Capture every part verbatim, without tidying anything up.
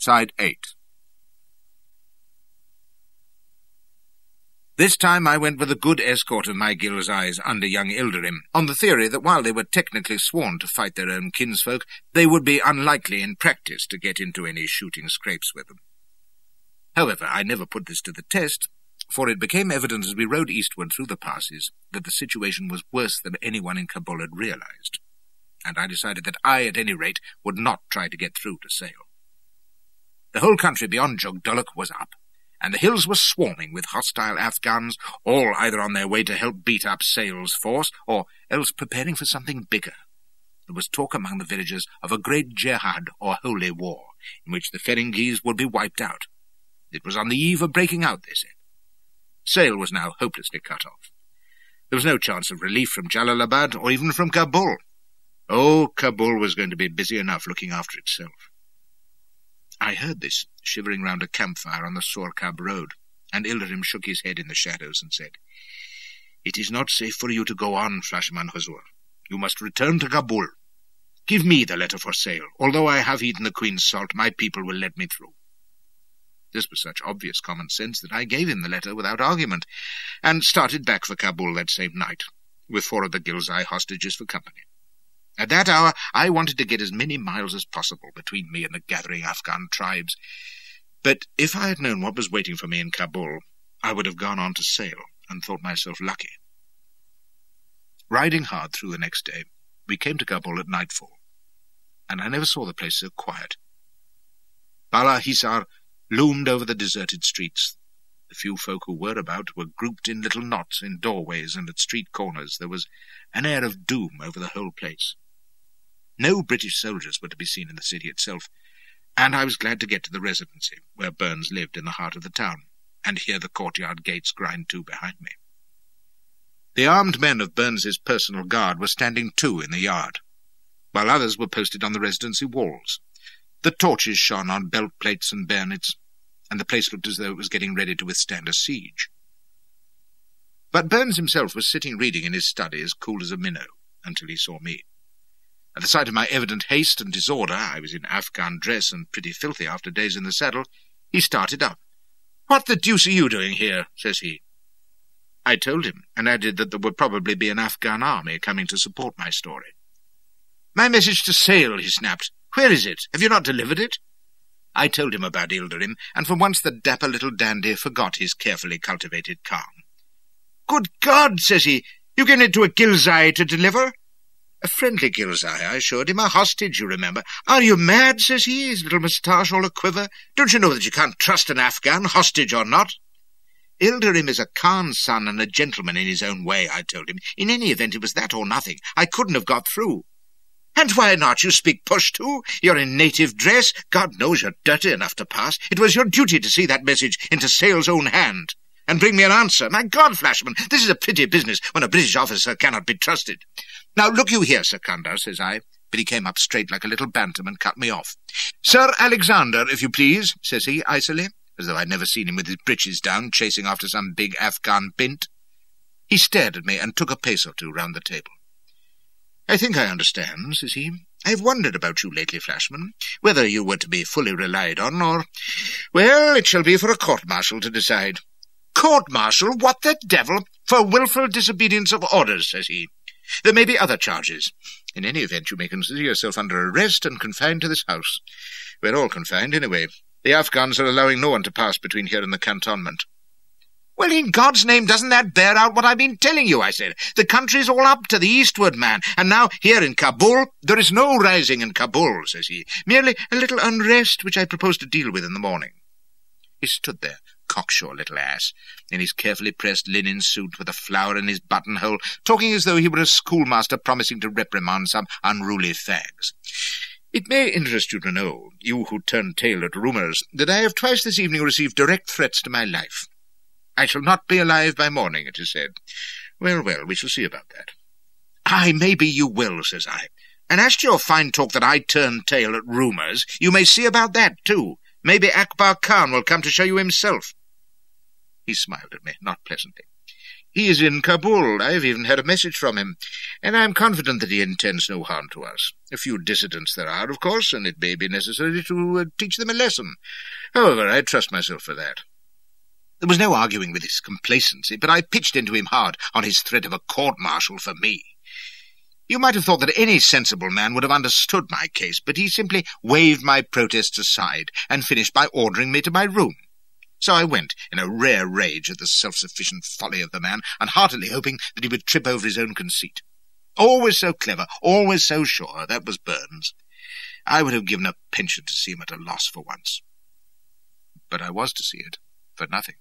Side eight. This time I went with a good escort of my Gilzais under young Ilderim, on the theory that while they were technically sworn to fight their own kinsfolk, they would be unlikely in practice to get into any shooting scrapes with them. However, I never put this to the test, for it became evident as we rode eastward through the passes that the situation was worse than anyone in Kabul had realized, and I decided that I, at any rate, would not try to get through to Sale. The whole country beyond Jogduluk was up, and the hills were swarming with hostile Afghans, all either on their way to help beat up Sale's force, or else preparing for something bigger. There was talk among the villagers of a great jihad or holy war, in which the Ferengis would be wiped out. It was on the eve of breaking out, they said. Sale was now hopelessly cut off. There was no chance of relief from Jalalabad or even from Kabul. Oh, Kabul was going to be busy enough looking after itself. I heard this, shivering round a campfire on the Sorkab road, and Ilderim shook his head in the shadows and said, "It is not safe for you to go on, Flashman Huzur. You must return to Kabul. Give me the letter for Sale. Although I have eaten the Queen's salt, my people will let me through." This was such obvious common sense that I gave him the letter without argument, and started back for Kabul that same night, with four of the Gilzai hostages for company. At that hour, I wanted to get as many miles as possible between me and the gathering Afghan tribes. But if I had known what was waiting for me in Kabul, I would have gone on to Sale and thought myself lucky. Riding hard through the next day, we came to Kabul at nightfall, and I never saw the place so quiet. Bala Hisar loomed over the deserted streets. The few folk who were about were grouped in little knots in doorways and at street corners. There was an air of doom over the whole place. No British soldiers were to be seen in the city itself, and I was glad to get to the residency, where Burns lived in the heart of the town, and hear the courtyard gates grind to behind me. The armed men of Burns's personal guard were standing too in the yard, while others were posted on the residency walls. The torches shone on belt plates and bayonets, and the place looked as though it was getting ready to withstand a siege. But Burns himself was sitting reading in his study as cool as a minnow, until he saw me. At the sight of my evident haste and disorder, I was in Afghan dress and pretty filthy after days in the saddle, he started up. "What the deuce are you doing here?" says he. I told him, and added that there would probably be an Afghan army coming to support my story. "My message to Sale," he snapped. "Where is it? Have you not delivered it?" I told him about Ilderim, and for once the dapper little dandy forgot his carefully cultivated calm. "Good God," says he, "you gave it to a Gilzai to deliver?" "A friendly Gilzai," I assured him, "a hostage, you remember." "Are you mad?" says he, his little moustache all a-quiver. "Don't you know that you can't trust an Afghan, hostage or not?" "Ilderim is a Khan's son and a gentleman in his own way," I told him. "In any event, it was that or nothing. I couldn't have got through." "And why not? You speak Pushtu. You're in native dress. God knows you're dirty enough to pass. It was your duty to see that message into Sale's own hand, and bring me an answer. My God, Flashman, this is a pretty business when a British officer cannot be trusted." "Now, look you here, Secunda," says I, but he came up straight like a little bantam and cut me off. "Sir Alexander, if you please," says he, icily, as though I'd never seen him with his breeches down, chasing after some big Afghan pint. He stared at me and took a pace or two round the table. "I think I understand," says he. "I've wondered about you lately, Flashman, whether you were to be fully relied on, or... Well, it shall be for a court-martial to decide." "Court-martial? What the devil? For wilful disobedience of orders," says he. "There may be other charges. In any event, you may consider yourself under arrest and confined to this house. We're all confined, anyway. The Afghans are allowing no one to pass between here and the cantonment." "Well, in God's name, doesn't that bear out what I've been telling you?" I said. "The country's all up to the eastward, man, and now here in Kabul—" "There is no rising in Kabul," says he. "Merely a little unrest, which I propose to deal with in the morning." He stood there, cocksure little ass, in his carefully pressed linen suit with a flower in his buttonhole, talking as though he were a schoolmaster promising to reprimand some unruly fags. "It may interest you to know, you who turn tail at rumours, that I have twice this evening received direct threats to my life. I shall not be alive by morning, it is said. Well, well, we shall see about that." "Aye, maybe you will," says I. "And as to your fine talk that I turn tail at rumours, you may see about that, too. Maybe Akbar Khan will come to show you himself." He smiled at me, not pleasantly. He is in Kabul. I have even had a message from him, and I am confident that he intends no harm to us. A few dissidents there are, of course, and it may be necessary to uh, teach them a lesson. However, I trust myself for that." There was no arguing with his complacency, but I pitched into him hard on his threat of a court-martial for me. You might have thought that any sensible man would have understood my case, but he simply waved my protests aside and finished by ordering me to my room. So I went, in a rare rage at the self-sufficient folly of the man, and heartily hoping that he would trip over his own conceit. Always so clever, always so sure, that was Burns. I would have given a pension to see him at a loss for once. But I was to see it for nothing.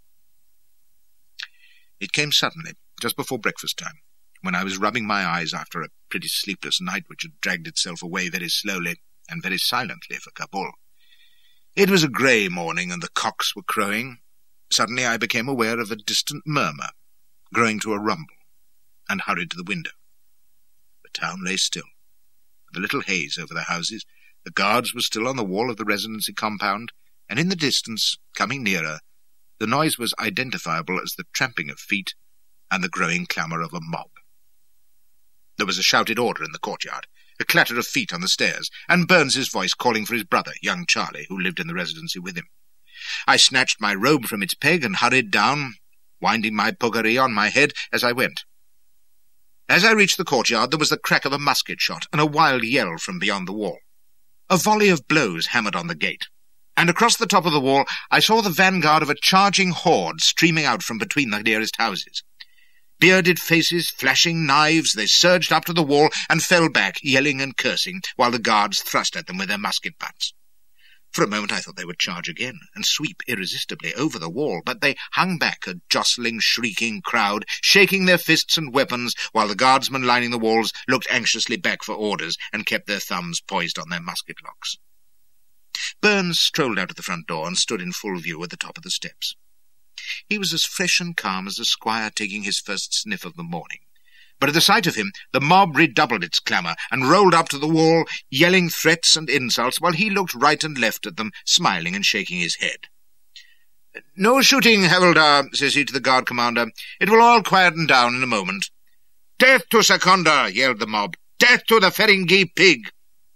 It came suddenly, just before breakfast time, when I was rubbing my eyes after a pretty sleepless night which had dragged itself away very slowly and very silently for Kabul. It was a grey morning, and the cocks were crowing. Suddenly I became aware of a distant murmur, growing to a rumble, and hurried to the window. The town lay still, with a little haze over the houses. The guards were still on the wall of the Residency compound, and in the distance, coming nearer, the noise was identifiable as the tramping of feet and the growing clamour of a mob. There was a shouted order in the courtyard, a clatter of feet on the stairs, and Burns's voice calling for his brother, young Charlie, who lived in the Residency with him. I snatched my robe from its peg and hurried down, winding my puggaree on my head as I went. As I reached the courtyard, there was the crack of a musket shot and a wild yell from beyond the wall. A volley of blows hammered on the gate, and across the top of the wall I saw the vanguard of a charging horde streaming out from between the nearest houses. Bearded faces, flashing knives, they surged up to the wall and fell back, yelling and cursing, while the guards thrust at them with their musket butts. For a moment I thought they would charge again and sweep irresistibly over the wall, but they hung back, a jostling, shrieking crowd, shaking their fists and weapons, while the guardsmen lining the walls looked anxiously back for orders and kept their thumbs poised on their musket-locks. Burns strolled out of the front door and stood in full view at the top of the steps. He was as fresh and calm as a squire taking his first sniff of the morning. But at the sight of him, the mob redoubled its clamour and rolled up to the wall, yelling threats and insults, while he looked right and left at them, smiling and shaking his head. "No shooting, Havildar," says he to the guard commander. "It will all quieten down in a moment." "Death to Secunda!" yelled the mob. "Death to the Feringhi pig!"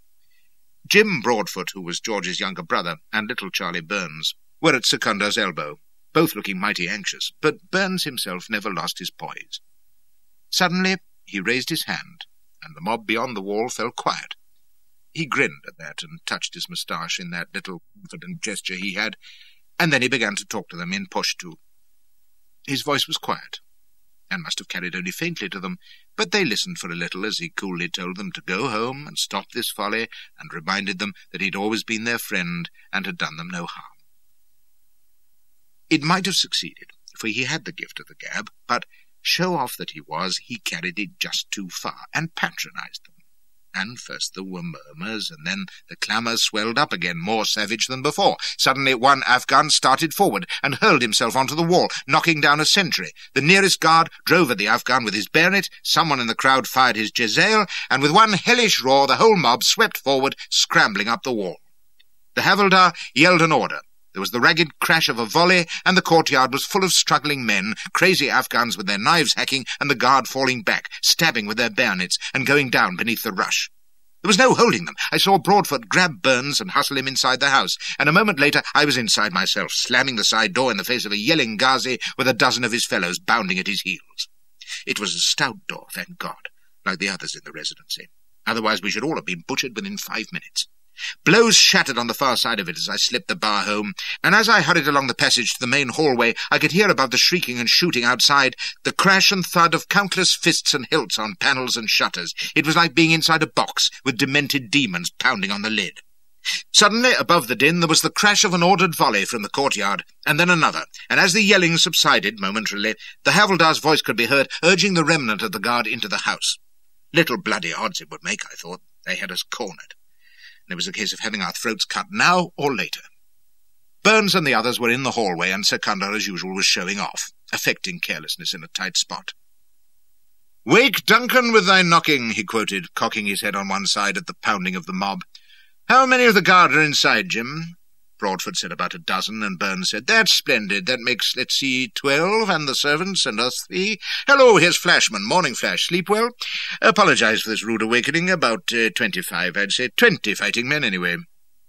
Jim Broadfoot, who was George's younger brother, and little Charlie Burns, were at Secunda's elbow, both looking mighty anxious, but Burns himself never lost his poise. Suddenly he raised his hand, and the mob beyond the wall fell quiet. He grinned at that and touched his moustache in that little confident gesture he had, and then he began to talk to them in Pashto. His voice was quiet, and must have carried only faintly to them, but they listened for a little as he coolly told them to go home and stop this folly, and reminded them that he'd always been their friend and had done them no harm. It might have succeeded, for he had the gift of the gab, but, show-off that he was, he carried it just too far, and patronized them. And first there were murmurs, and then the clamour swelled up again, more savage than before. Suddenly one Afghan started forward and hurled himself onto the wall, knocking down a sentry. The nearest guard drove at the Afghan with his bayonet, someone in the crowd fired his jezail, and with one hellish roar the whole mob swept forward, scrambling up the wall. The Havildar yelled an order. There was the ragged crash of a volley, and the courtyard was full of struggling men, crazy Afghans with their knives hacking, and the guard falling back, stabbing with their bayonets, and going down beneath the rush. There was no holding them. I saw Broadfoot grab Burns and hustle him inside the house, and a moment later I was inside myself, slamming the side door in the face of a yelling Ghazi with a dozen of his fellows bounding at his heels. It was a stout door, thank God, like the others in the Residency. Otherwise we should all have been butchered within five minutes. Blows shattered on the far side of it as I slipped the bar home, and as I hurried along the passage to the main hallway, I could hear above the shrieking and shooting outside the crash and thud of countless fists and hilts on panels and shutters. It was like being inside a box with demented demons pounding on the lid. Suddenly, above the din, there was the crash of an ordered volley from the courtyard, and then another, and as the yelling subsided momentarily, the Havildar's voice could be heard urging the remnant of the guard into the house. Little bloody odds it would make, I thought. They had us cornered. It was a case of having our throats cut now or later. Burns and the others were in the hallway, and Secunda, as usual, was showing off, affecting carelessness in a tight spot. "Wake Duncan with thy knocking," he quoted, cocking his head on one side at the pounding of the mob. "How many of the guard are inside, Jim?" Broadfoot said about a dozen, and Burns said, "That's splendid. That makes, let's see, twelve, and the servants, and us three. Hello, here's Flashman. Morning, Flash. Sleep well? Apologise for this rude awakening. About uh, twenty-five, I'd say. Twenty fighting men, anyway."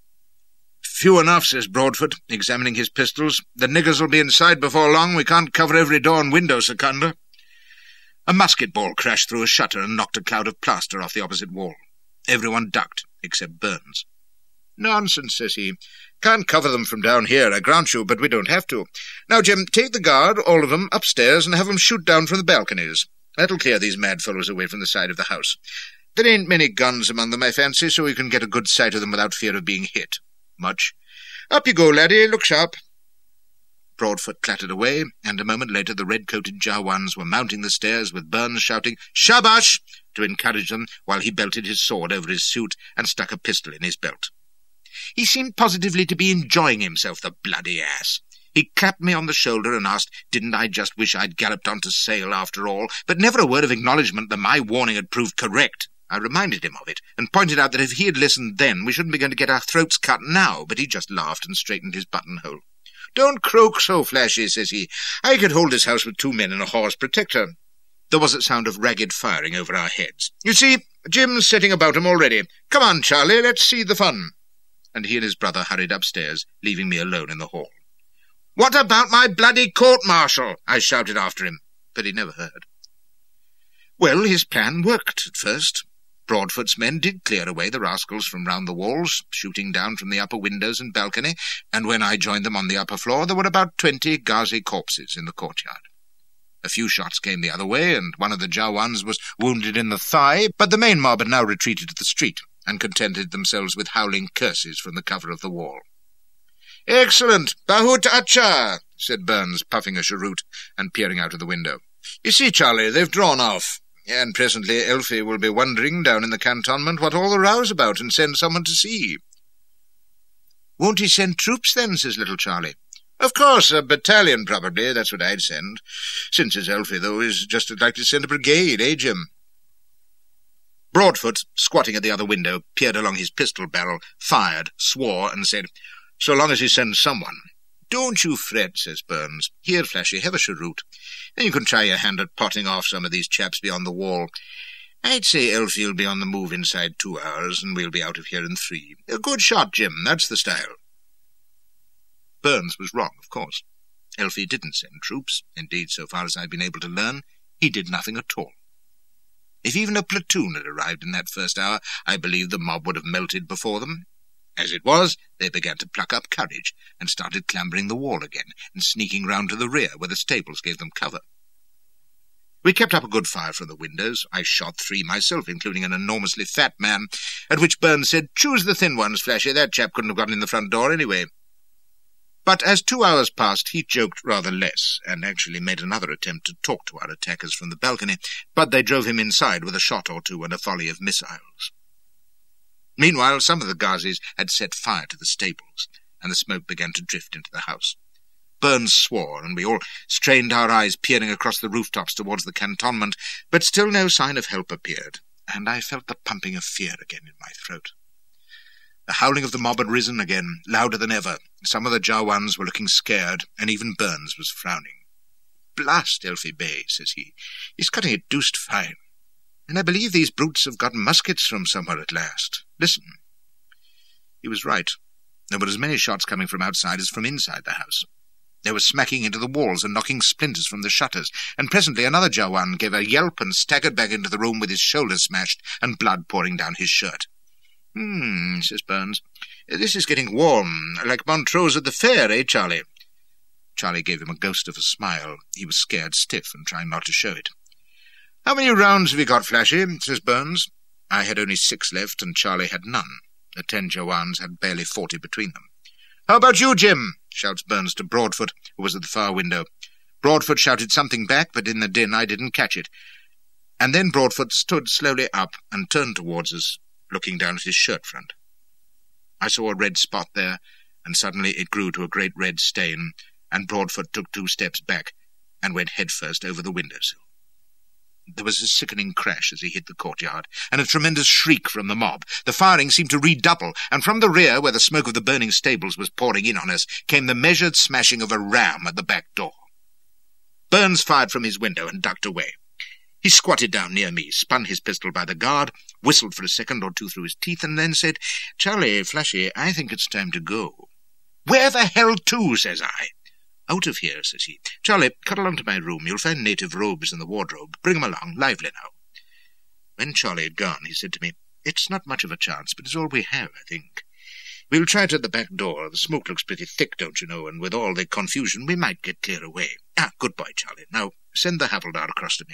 "Few enough," says Broadfoot, examining his pistols. "The niggers will be inside before long. We can't cover every door and window, Secunda." A musket ball crashed through a shutter and knocked a cloud of plaster off the opposite wall. Everyone ducked, except Burns. "Nonsense," says he. "Can't cover them from down here, I grant you, but we don't have to. Now, Jim, take the guard, all of them, upstairs, and have them shoot down from the balconies. That'll clear these mad fellows away from the side of the house. There ain't many guns among them, I fancy, so we can get a good sight of them without fear of being hit. Much. Up you go, laddie, look sharp." Broadfoot clattered away, and a moment later the red-coated Jawans were mounting the stairs with Burns shouting "Shabash!" to encourage them, while he belted his sword over his suit and stuck a pistol in his belt. He seemed positively to be enjoying himself, the bloody ass. He clapped me on the shoulder and asked, didn't I just wish I'd galloped on to Sale after all, but never a word of acknowledgement that my warning had proved correct. I reminded him of it, and pointed out that if he had listened then, we shouldn't be going to get our throats cut now, but he just laughed and straightened his buttonhole. "Don't croak so, Flashy," says he. "I could hold this house with two men and a horse protector." There was a sound of ragged firing over our heads. "You see, Jim's setting about him already. Come on, Charlie, let's see the fun." And he and his brother hurried upstairs, leaving me alone in the hall. "What about my bloody court-martial?" I shouted after him, but he never heard. Well, his plan worked at first. Broadfoot's men did clear away the rascals from round the walls, shooting down from the upper windows and balcony, and when I joined them on the upper floor there were about twenty Ghazi corpses in the courtyard. A few shots came the other way, and one of the Jawans was wounded in the thigh, but the main mob had now retreated to the street, and contented themselves with howling curses from the cover of the wall. "Excellent! Bahut Acha!" said Burns, puffing a cheroot and peering out of the window. "You see, Charlie, they've drawn off, and presently Elfie will be wondering down in the cantonment what all the row's about, and send someone to see." "Won't he send troops, then?" says little Charlie. "Of course, a battalion, probably. That's what I'd send. Since it's Elfie, though, is just as likely to send a brigade, eh, Jim?" Broadfoot, squatting at the other window, peered along his pistol barrel, fired, swore, and said, "So long as he sends someone." "Don't you fret," says Burns. "Here, Flashy, have a cheroot. Then you can try your hand at potting off some of these chaps beyond the wall. I'd say Elfie'll be on the move inside two hours, and we'll be out of here in three. A good shot, Jim, that's the style." Burns was wrong, of course. Elfie didn't send troops. Indeed, so far as I'd been able to learn, he did nothing at all. If even a platoon had arrived in that first hour, I believe the mob would have melted before them. As it was, they began to pluck up courage, and started clambering the wall again, and sneaking round to the rear, where the stables gave them cover. We kept up a good fire from the windows. I shot three myself, including an enormously fat man, at which Burns said, "Choose the thin ones, Flashy. That chap couldn't have gotten in the front door anyway." But as two hours passed, he joked rather less, and actually made another attempt to talk to our attackers from the balcony, but they drove him inside with a shot or two and a volley of missiles. Meanwhile, some of the Ghazis had set fire to the stables, and the smoke began to drift into the house. Burns swore, and we all strained our eyes peering across the rooftops towards the cantonment, but still no sign of help appeared, and I felt the pumping of fear again in my throat. The howling of the mob had risen again, louder than ever. Some of the Jawans were looking scared, and even Burns was frowning. "Blast Elfie Bay," says he. "He's cutting it deuced fine. And I believe these brutes have got muskets from somewhere at last. Listen." He was right. There were as many shots coming from outside as from inside the house. They were smacking into the walls and knocking splinters from the shutters, and presently another Jawan gave a yelp and staggered back into the room with his shoulder smashed and blood pouring down his shirt. "Hmm," says Burns. "This is getting warm, like Montrose at the fair, eh, Charlie?" Charlie gave him a ghost of a smile. He was scared stiff and trying not to show it. "How many rounds have you got, Flashy?" says Burns. I had only six left, and Charlie had none. The ten Jawans had barely forty between them. "How about you, Jim?" shouts Burns to Broadfoot, who was at the far window. Broadfoot shouted something back, but in the din I didn't catch it. And then Broadfoot stood slowly up and turned towards us, looking down at his shirt front. I saw a red spot there, and suddenly it grew to a great red stain, and Broadfoot took two steps back and went headfirst over the windowsill. There was a sickening crash as he hit the courtyard, and a tremendous shriek from the mob. The firing seemed to redouble, and from the rear, where the smoke of the burning stables was pouring in on us, came the measured smashing of a ram at the back door. Burns fired from his window and ducked away. He squatted down near me, spun his pistol by the guard, whistled for a second or two through his teeth, and then said, "Charlie, Flashy, I think it's time to go." "Where the hell to?" says I. "Out of here," says he. "Charlie, cuddle on to my room. You'll find native robes in the wardrobe. Bring 'em along, lively now." When Charlie had gone, he said to me, "It's not much of a chance, but it's all we have, I think. We'll try it at the back door. The smoke looks pretty thick, don't you know, and with all the confusion we might get clear away. Ah, good boy, Charlie. Now send the havildar across to me."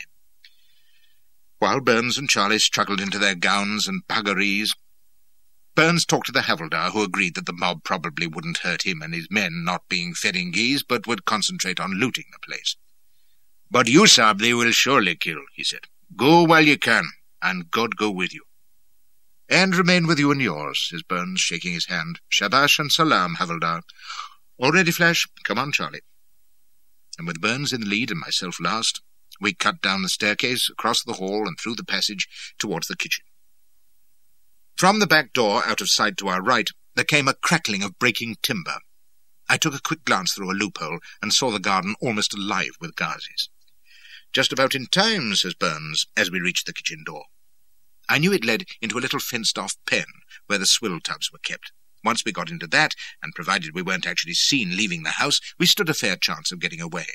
While Burns and Charlie struggled into their gowns and puggarees, Burns talked to the havildar, who agreed that the mob probably wouldn't hurt him and his men, not being Feringhees, but would concentrate on looting the place. "But you, Sab, they will surely kill," he said. "Go while you can, and God go with you." "And remain with you and yours," says Burns, shaking his hand. "Shabash and salam, havildar. All ready, Flash? Come on, Charlie." And with Burns in the lead and myself last, we cut down the staircase, across the hall, and through the passage towards the kitchen. From the back door, out of sight to our right, there came a crackling of breaking timber. I took a quick glance through a loophole and saw the garden almost alive with Ghazis. "Just about in time," says Burns, as we reached the kitchen door. I knew it led into a little fenced-off pen where the swill tubs were kept. Once we got into that, and provided we weren't actually seen leaving the house, we stood a fair chance of getting away.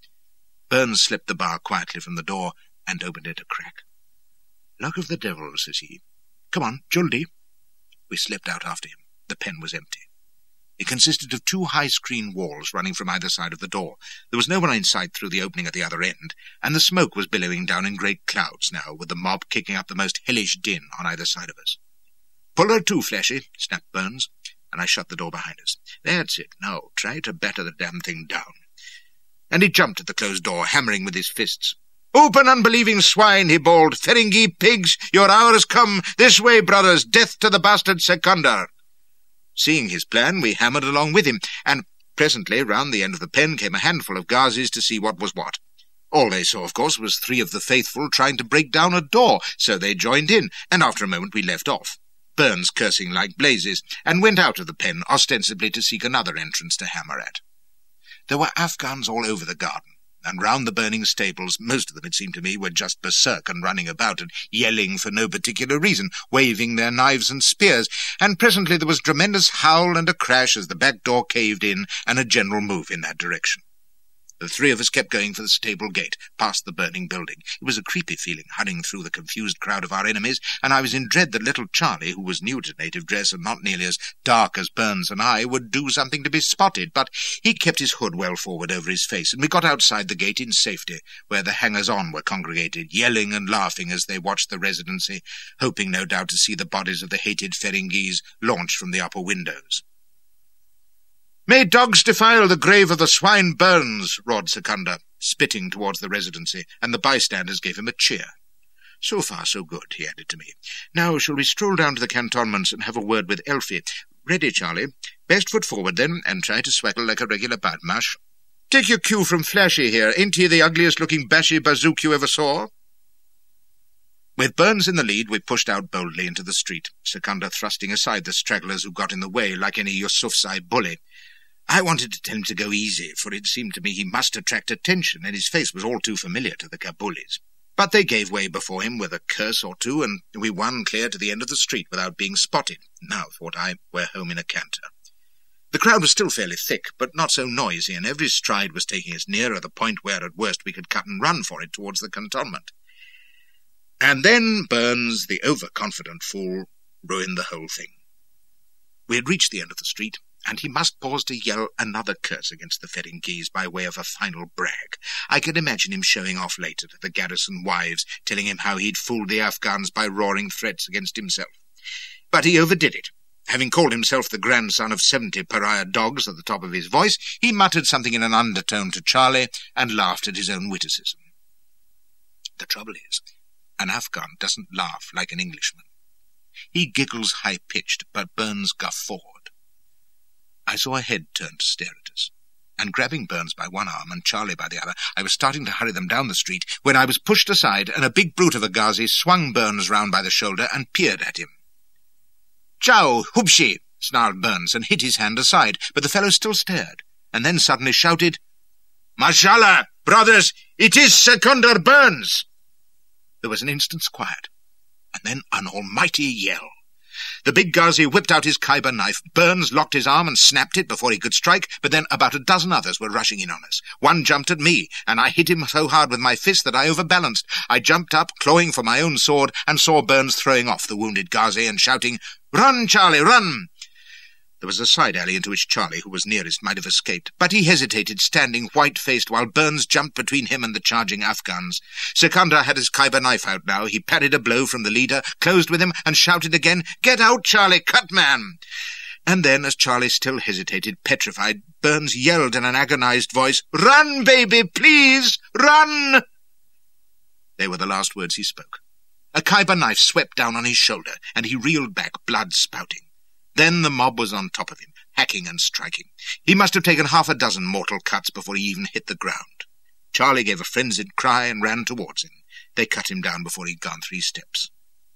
Burns slipped the bar quietly from the door and opened it a crack. "Luck of the devil," says he. "Come on, Juldi." We slipped out after him. The pen was empty. It consisted of two high-screen walls running from either side of the door. There was no one in sight through the opening at the other end, and the smoke was billowing down in great clouds now, with the mob kicking up the most hellish din on either side of us. "Pull her to, Flashy," snapped Burns, and I shut the door behind us. "That's it. Now try to batter the damn thing down." And he jumped at the closed door, hammering with his fists. "Open, unbelieving swine," he bawled. "Ferengi pigs, your hour has come. This way, brothers. Death to the bastard Secundar." Seeing his plan, we hammered along with him, and presently round the end of the pen came a handful of Ghazis to see what was what. All they saw, of course, was three of the faithful trying to break down a door, so they joined in, and after a moment we left off, Burns cursing like blazes, and went out of the pen, ostensibly to seek another entrance to hammer at. There were Afghans all over the garden, and round the burning stables. Most of them, it seemed to me, were just berserk and running about and yelling for no particular reason, waving their knives and spears, and presently there was a tremendous howl and a crash as the back door caved in, and a general move in that direction. The three of us kept going for the stable gate, past the burning building. It was a creepy feeling, hurrying through the confused crowd of our enemies, and I was in dread that little Charlie, who was new to native dress and not nearly as dark as Burns and I, would do something to be spotted, but he kept his hood well forward over his face, and we got outside the gate in safety, where the hangers-on were congregated, yelling and laughing as they watched the residency, hoping no doubt to see the bodies of the hated Ferenghis launched from the upper windows. "May dogs defile the grave of the swine Burns," roared Secundar, spitting towards the residency, and the bystanders gave him a cheer. "So far, so good," he added to me. "Now shall we stroll down to the cantonments and have a word with Elfie? Ready, Charlie? Best foot forward, then, and try to swaggle like a regular badmash. Take your cue from Flashy here. Ain't he the ugliest-looking bashy bazook you ever saw?" With Burns in the lead, we pushed out boldly into the street, Secundar thrusting aside the stragglers who got in the way like any Yusufzai bully. I wanted to tell him to go easy, for it seemed to me he must attract attention, and his face was all too familiar to the Kabulis. But they gave way before him with a curse or two, and we won clear to the end of the street without being spotted. Now, thought I, we're home in a canter. The crowd was still fairly thick, but not so noisy, and every stride was taking us nearer the point where, at worst, we could cut and run for it towards the cantonment. And then Burns, the overconfident fool, ruined the whole thing. We had reached the end of the street, and he must pause to yell another curse against the Ferenghis by way of a final brag. I could imagine him showing off later to the garrison wives, telling him how he'd fooled the Afghans by roaring threats against himself. But he overdid it. Having called himself the grandson of seventy pariah dogs at the top of his voice, he muttered something in an undertone to Charlie and laughed at his own witticism. The trouble is, an Afghan doesn't laugh like an Englishman. He giggles high-pitched, but Burns guffawed. I saw a head turn to stare at us. and grabbing Burns by one arm and Charlie by the other, I was starting to hurry them down the street when I was pushed aside and a big brute of a Ghazi swung Burns round by the shoulder and peered at him. "Ciao, Hubshi!" snarled Burns and hit his hand aside, but the fellow still stared, and then suddenly shouted, "Mashallah, brothers, it is Seconder Burns!" There was an instant's quiet, and then an almighty yell. The big Ghazi whipped out his Khyber knife. Burns locked his arm and snapped it before he could strike, but then about a dozen others were rushing in on us. One jumped at me, and I hit him so hard with my fist that I overbalanced. I jumped up, clawing for my own sword, and saw Burns throwing off the wounded Ghazi and shouting, "Run, Charlie, run!" There was a side alley into which Charlie, who was nearest, might have escaped, but he hesitated, standing white-faced, while Burns jumped between him and the charging Afghans. Seconder had his Khyber knife out now. He parried a blow from the leader, closed with him, and shouted again, "Get out, Charlie, cut man!" And then, as Charlie still hesitated, petrified, Burns yelled in an agonized voice, "Run, baby, please, run!" They were the last words he spoke. A Khyber knife swept down on his shoulder, and he reeled back, blood spouting. Then the mob was on top of him, hacking and striking. He must have taken half a dozen mortal cuts before he even hit the ground. Charlie gave a frenzied cry and ran towards him. They cut him down before he'd gone three steps.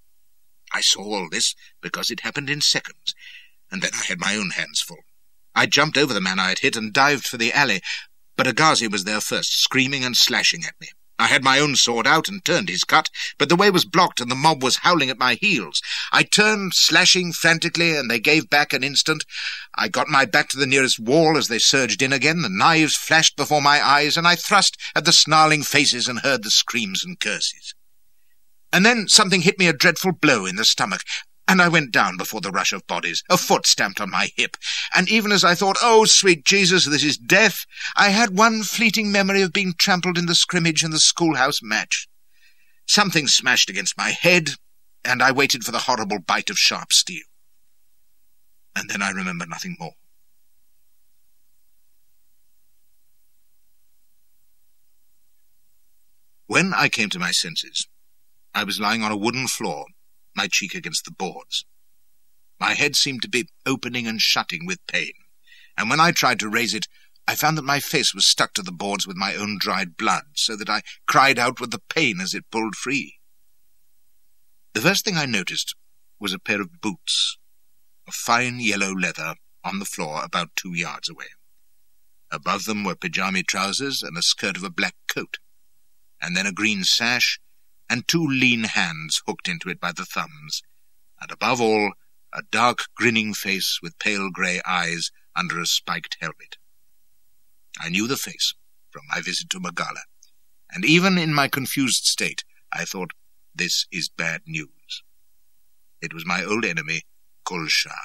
I saw all this because it happened in seconds, and then I had my own hands full. I jumped over the man I had hit and dived for the alley, but a Ghazi was there first, screaming and slashing at me. I had my own sword out and turned his cut, but the way was blocked and the mob was howling at my heels. I turned, slashing frantically, and they gave back an instant. I got my back to the nearest wall as they surged in again. The knives flashed before my eyes, and I thrust at the snarling faces and heard the screams and curses. And then something hit me a dreadful blow in the stomach, and I went down before the rush of bodies. A foot stamped on my hip, and even as I thought, "Oh, sweet Jesus, this is death," I had one fleeting memory of being trampled in the scrimmage in the schoolhouse match. Something smashed against my head, and I waited for the horrible bite of sharp steel. And then I remember nothing more. When I came to my senses, I was lying on a wooden floor, my cheek against the boards. My head seemed to be opening and shutting with pain, and when I tried to raise it, I found that my face was stuck to the boards with my own dried blood, so that I cried out with the pain as it pulled free. The first thing I noticed was a pair of boots, of fine yellow leather, on the floor about two yards away. Above them were pyjama trousers and a skirt of a black coat, and then a green sash, and two lean hands hooked into it by the thumbs, and above all, a dark, grinning face with pale grey eyes under a spiked helmet. I knew the face from my visit to Magala, and even in my confused state, I thought, this is bad news. It was my old enemy, Gul Shah.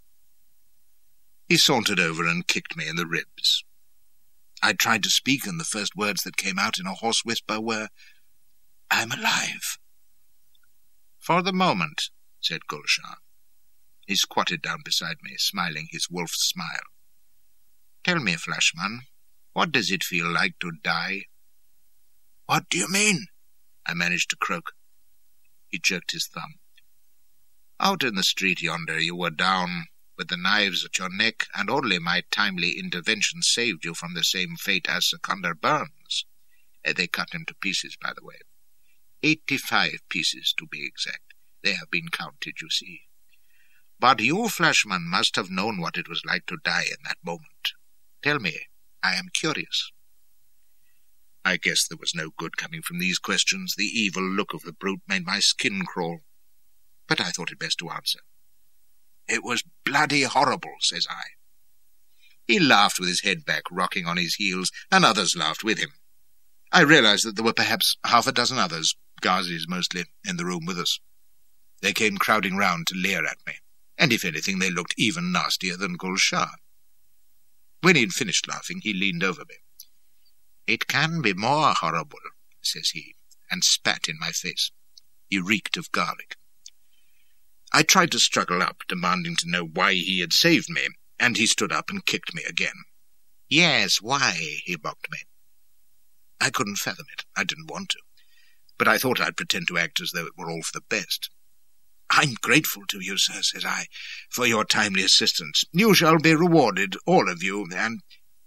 He sauntered over and kicked me in the ribs. I tried to speak, and the first words that came out in a hoarse whisper were, "I'm alive." "For the moment," said Gul Shah. He squatted down beside me, smiling his wolf smile. "Tell me, Flashman, what does it feel like to die?" "What do you mean?" I managed to croak. He jerked his thumb. "Out in the street yonder you were down, with the knives at your neck, and only my timely intervention saved you from the same fate as Seconder Burns. They cut him to pieces, by the way. Eighty-five pieces, to be exact. They have been counted, you see. But you, Flashman, must have known what it was like to die in that moment. Tell me, I am curious." I guess there was no good coming from these questions. The evil look of the brute made my skin crawl. But I thought it best to answer. "It was bloody horrible," says I. He laughed with his head back, rocking on his heels, and others laughed with him. I realized that there were perhaps half a dozen others, Ghazis mostly, in the room with us. They came crowding round to leer at me, and if anything they looked even nastier than Gul Shah. When he'd finished laughing, he leaned over me. "It can be more horrible," says he, and spat in my face. He reeked of garlic. I tried to struggle up, demanding to know why he had saved me, and he stood up and kicked me again. "Yes, why?" he mocked me. I couldn't fathom it. I didn't want to. But I thought I'd pretend to act as though it were all for the best. "I'm grateful to you, sir," says I, "for your timely assistance. You shall be rewarded, all of you, and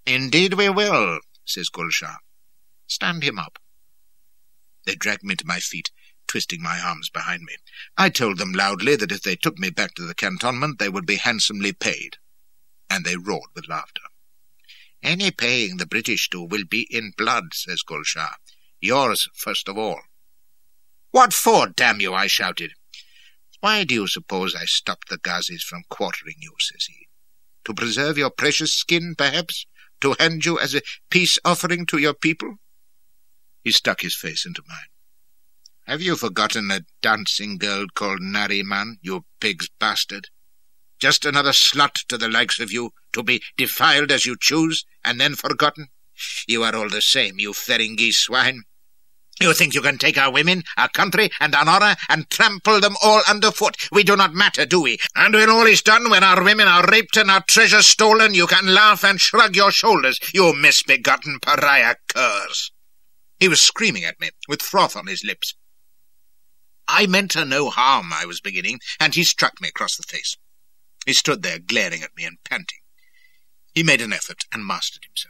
Indeed we will, says Gulshah. Stand him up. They dragged me to my feet, twisting my arms behind me. I told them loudly that if they took me back to the cantonment, they would be handsomely paid. And they roared with laughter. Any paying the British do will be in blood, says Gulshah. Yours first of all. What for, damn you, I shouted. Why do you suppose I stopped the Ghazis from quartering you, says he? To preserve your precious skin, perhaps? To hand you as a peace offering to your people? He stuck his face into mine. Have you forgotten a dancing girl called Nariman, you pig's bastard? Just another slut to the likes of you, to be defiled as you choose, and then forgotten? You are all the same, you Ferengi swine. You think you can take our women, our country, and our honour, and trample them all underfoot? We do not matter, do we? And when all is done, when our women are raped and our treasures stolen, you can laugh and shrug your shoulders, you misbegotten pariah curs. He was screaming at me, with froth on his lips. I meant her no harm, I was beginning, and he struck me across the face. He stood there, glaring at me and panting. He made an effort and mastered himself.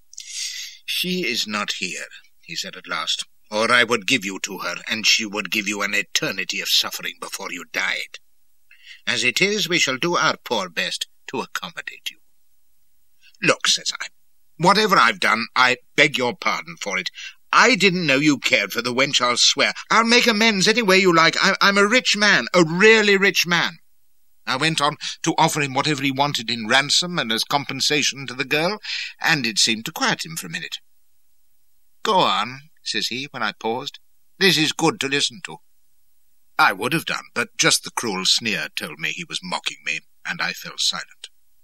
She is not here, he said at last, or I would give you to her, and she would give you an eternity of suffering before you died. As it is, we shall do our poor best to accommodate you. Look, says I, whatever I've done, I beg your pardon for it. I didn't know you cared for the wench, I'll swear. I'll make amends any way you like. I, I'm a rich man, a really rich man. I went on to offer him whatever he wanted in ransom and as compensation to the girl, and it seemed to quiet him for a minute. Go on, says he, when I paused. This is good to listen to. I would have done, but just the cruel sneer told me he was mocking me, and I fell silent.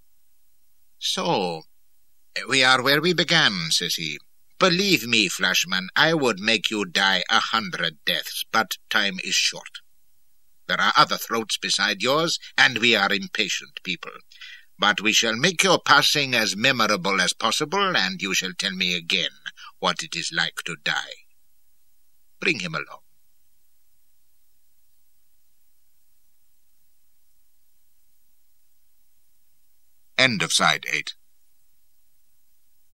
So, we are where we began, says he. Believe me, Flashman, I would make you die a hundred deaths, but time is short. There are other throats beside yours, and we are impatient people. But we shall make your passing as memorable as possible, and you shall tell me again what it is like to die. Bring him along. End of Side eight.